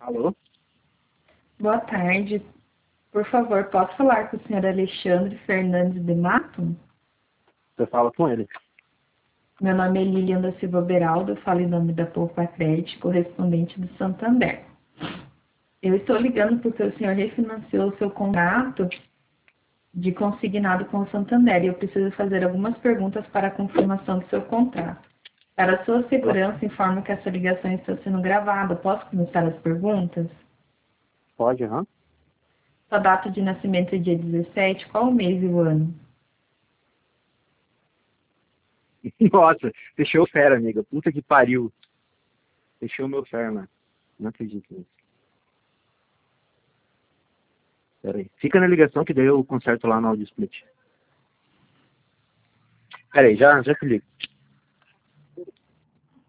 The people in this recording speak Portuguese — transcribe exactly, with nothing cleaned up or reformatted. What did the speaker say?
Alô? Boa tarde. Por favor, posso falar com o senhor Alexandre Fernandes de Mato? Você fala com ele. Meu nome é Lilian da Silva Beraldo, falo em nome da Poupa Crédito, correspondente do Santander. Eu estou ligando porque o senhor refinanciou o seu contrato de consignado com o Santander e eu preciso fazer algumas perguntas para a confirmação do seu contrato. Para sua segurança, informo que essa ligação está sendo gravada. Posso começar as perguntas? Pode, aham. Sua data de nascimento é dia dezessete, qual o mês e o ano? Nossa, fechou o fera, amiga. Puta que pariu. Fechou o meu fera, mano. Não acredito nisso. Pera aí. Fica na ligação que daí eu conserto lá no audio split. Pera aí, já, já te ligo.